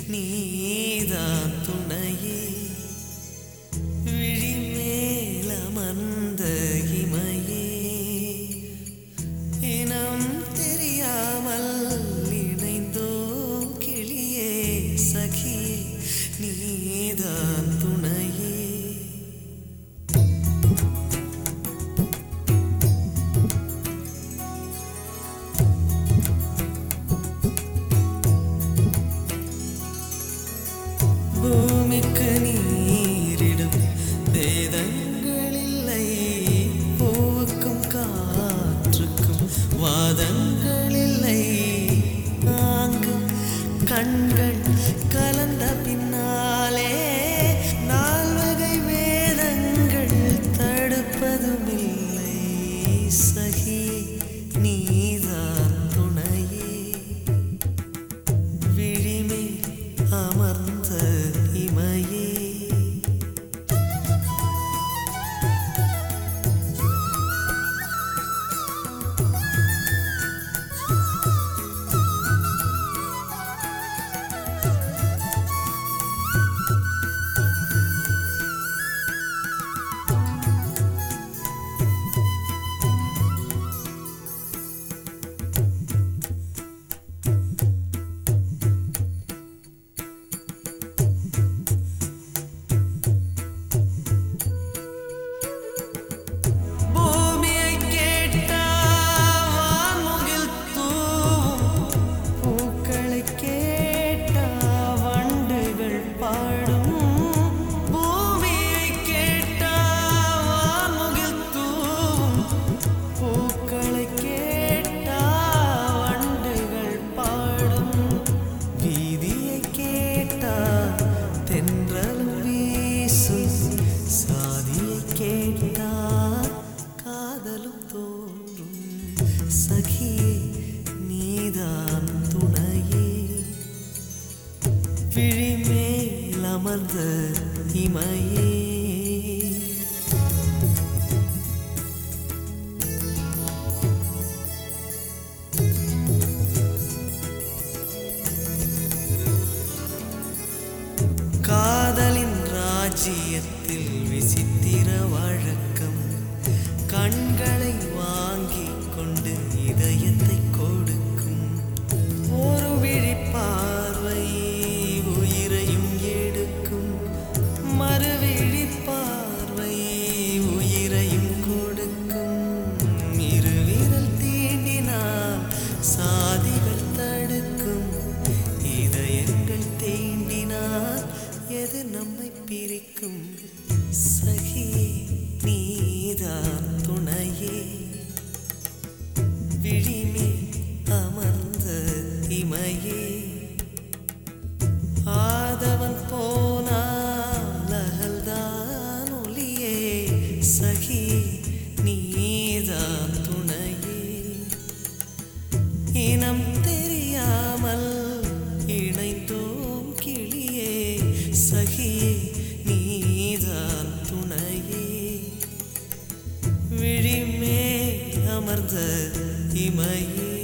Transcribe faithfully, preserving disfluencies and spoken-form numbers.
நீதான் துணையே விழிமேல் அமர்ந்த இமையே இனம் தெரியாமல் இணைந்தோம் கிளியே சகியே நீதான் துணையே பூமிக்கு நீரிடும் வேதங்கள் இல்லை பூவுக்கும் காற்றுக்கும் வாதங்கள் இல்லை அங்கு கண்கள் கலந்த பின்னாலே நால்வகை வேதங்கள் தடுப்பதும் இல்லை சகி நீதான் துணையே விழிமே அமர்ந்த இமையே சகியே நீதான் துணையே விழிமேல் அமர்ந்த இமையே காதலின் ராஜ்யத்தில் விசித்திர வழக்கம் கண்களை வாங்கி கொண்டு இதயத்தை கொடுக்கும் ஒரு விழி பார்வை உயிரையும் எடுக்கும் மறுவிழி பார்வை உயிரையும் கொடுக்கும் இருவிரல் தீண்டினால் சாதிகள் தடுக்கும் இதயங்கள் தீண்டினால் எது நம்மை பிரிக்கும் சகியே நீதான் துணையே விழிமேல் அமர்ந்த இமையே ஆதவன் போனால் அகல்தான் ஒளியே சகியே நீதான் துணையே இனம் தெரியாமல் இணைந்தோம் கிளியே சகியே நீதான் துணையே விழிமேல் அமர்ந்த இமையே